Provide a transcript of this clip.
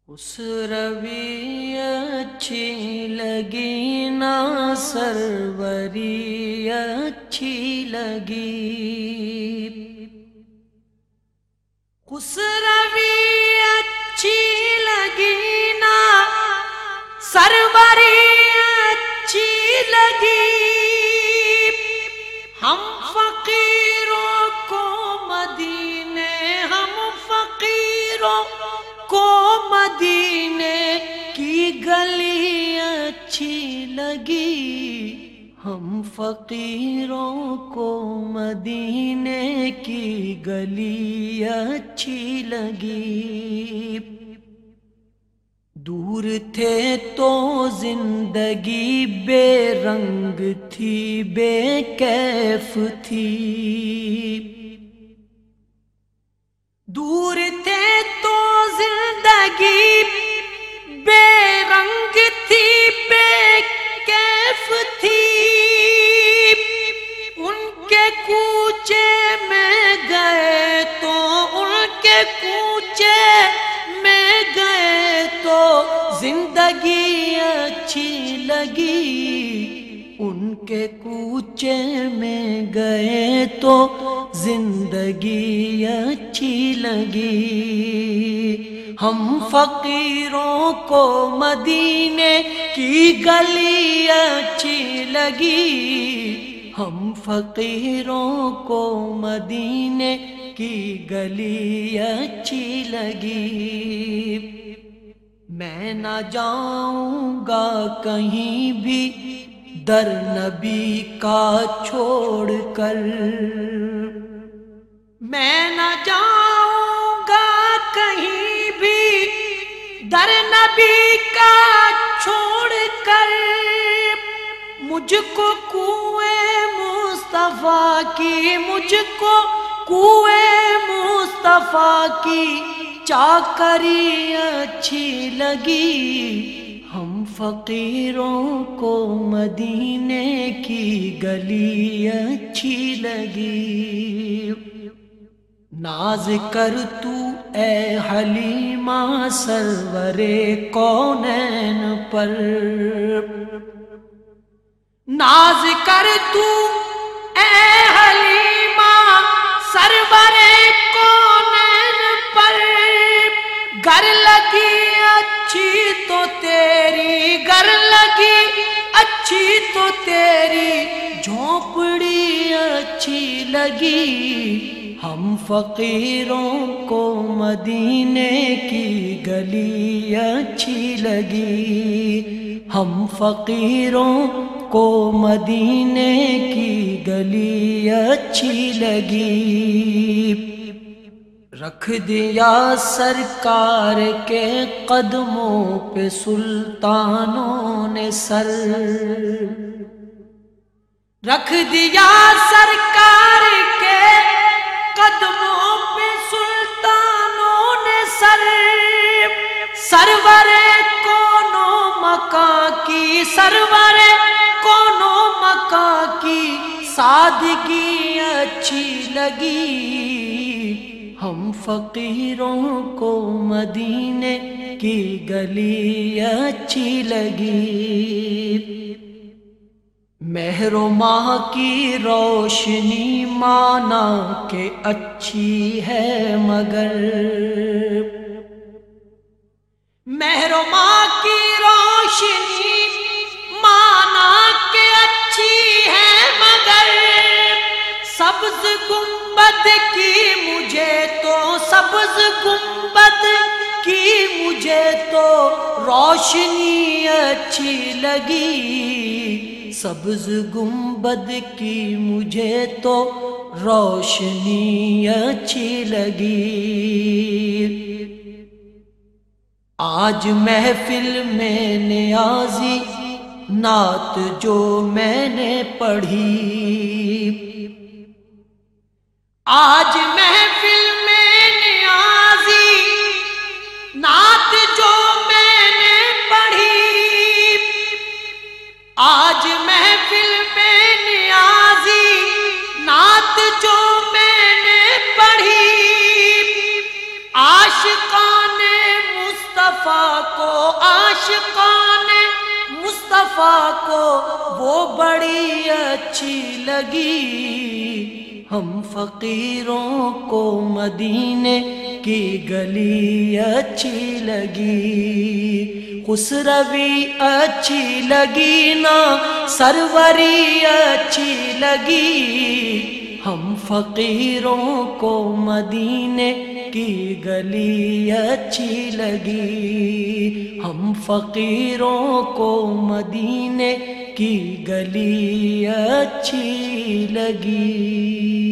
اس روی اچھی لگی نا سروری اچھی لگی، اس روی اچھی لگی نا سروری اچھی لگی، ہم فقیروں کو مدینے، ہم فقیروں کو مدینے کی گلی اچھی لگی، ہم فقیروں کو مدینے کی گلی اچھی لگی، دور تھے تو زندگی بے رنگ تھی، بے کیف تھی، دور تھے تو زندگی بے رنگ تھی، بے کیف تھی، ان کے کوچے میں گئے تو، ان کے کوچے میں گئے تو زندگی اچھی لگی، ان کے کوچے میں گئے تو زندگی اچھی لگی، ہم فقیروں کو مدینے کی گلی اچھی لگی، ہم فقیروں کو مدینے کی گلی اچھی لگی، میں نہ جاؤں گا کہیں بھی در نبی کا چھوڑ کر، میں نہ جاؤں گا کہیں بھی در نبی کا چھوڑ کر، مجھ کو کنویں مصطفیٰ کی، مجھ کو کنویں مصطفیٰ کی چاکری اچھی لگی، ہم فقیروں کو مدینے کی گلی اچھی لگی، ناز کر تو اے حلیمہ سرور کونین پر، ناز کر تو اے حلیمہ سرور کونین پر، گر لگی اچھی تو تیری، گر لگی اچھی تو تیری جھونپڑی اچھی لگی، ہم فقیروں کو مدینے کی گلی اچھی لگی، ہم فقیروں کو مدینے کی گلی اچھی لگی، رکھ دیا سرکار کے قدموں پہ سلطانوں نے سر، رکھ دیا سرکار کے قدموں پہ سلطانوں نے سر، سرور کونوں مکان کی، سرور کونوں مکان کی سادگی اچھی لگی، ہم فقیروں کو مدینے کی گلی اچھی لگی، مہر و ماہ کی روشنی مانا کہ اچھی ہے مگر، مہر و ماہ کی روشنی مانا کہ اچھی ہے مگر، سبز گنبد کی مجھے تو، سبز گنبد کی مجھے تو روشنی اچھی لگی، سبز گنبد کی مجھے تو روشنی اچھی لگی، آج محفل میں نیازی نعت جو میں نے پڑھی، آج محفل میں نیازی نعت جو میں نے پڑھی، آج محفل میں نیازی نعت جو میں نے پڑھی، عاشقان مصطفیٰ کو عاشقان مصطفیٰ کو وہ بڑی اچھی لگی، ہم فقیروں کو مدینے کی گلی اچھی لگی، خسروی اچھی لگی نا سروری اچھی لگی، ہم فقیروں کو مدینے کی گلی اچھی لگی، ہم فقیروں کو مدینے کی گلی اچھی لگی۔